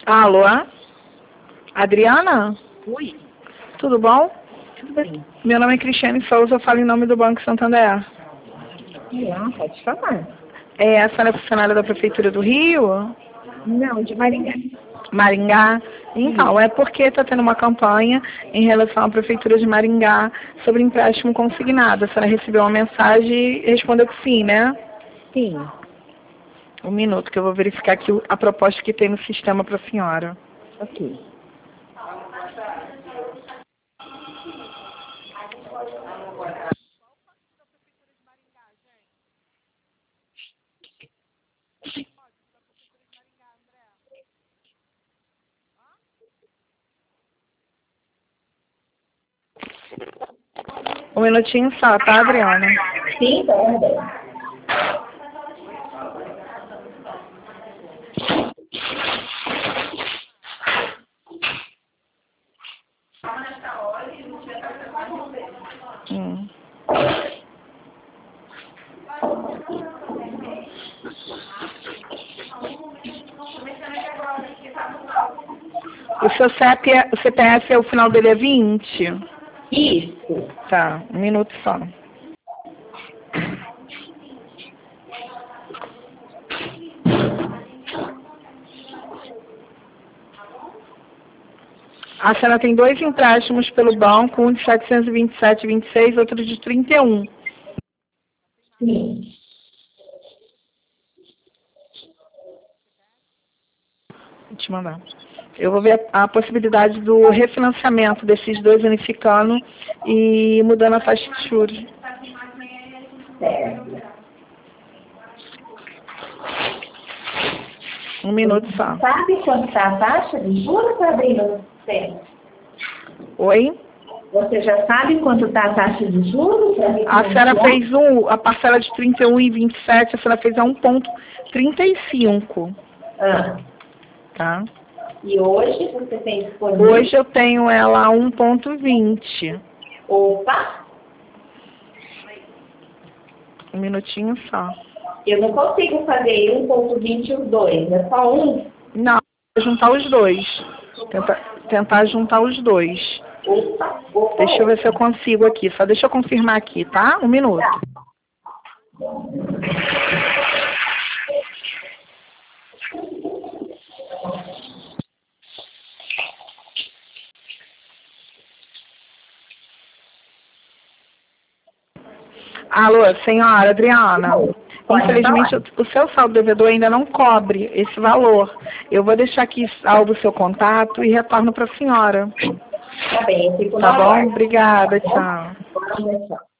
Alô? Adriana? Oi, Tudo bom? tudo bem? Meu nome é Cristiane Souza, eu falo em nome do Banco Santander. Olá, pode falar. A senhora é funcionária da Prefeitura do Rio? Não, de Maringá. Maringá? Então, é porque está tendo uma campanha em relação à Prefeitura de Maringá sobre empréstimo consignado. A senhora recebeu uma mensagem e respondeu que sim, né? Sim, Um minuto que eu vou verificar aqui a proposta que tem no sistema para a senhora. ok. Um minutinho só, tá, Adriana? Sim, tá bem. Hum. O seu o CPF é o final dele é 20? Isso. Tá, um minuto só. A senhora tem dois empréstimos pelo banco, um de 727,26, outro de 31. Sim. Vou te mandar. Eu vou ver a possibilidade do refinanciamento desses dois unificando e mudando a taxa de juros. Certo. Um minuto só. Sabe quanto está a taxa de juros, Sabrina? Oi? Você já sabe quanto está a taxa de juros? A senhora fez a parcela de 31,27, a senhora fez a 1,35, Ah, tá? e hoje você tem disponível? Hoje eu tenho ela a 1,20. Opa, Um minutinho só. eu não consigo fazer 1,20 os dois, é só um. Não, vou juntar os dois. Tentar juntar os dois. Opa, opa. Deixa eu ver se eu consigo aqui. Só deixa eu confirmar aqui, tá? Um minuto. Alô, senhora Adriana. Pode Infelizmente, o seu saldo devedor ainda não cobre esse valor. Eu vou deixar aqui salvo o seu contato e retorno para a senhora. Tá bem, eu fico Tá na bom? guarda. Obrigada, Tá bom? tchau. Pode deixar.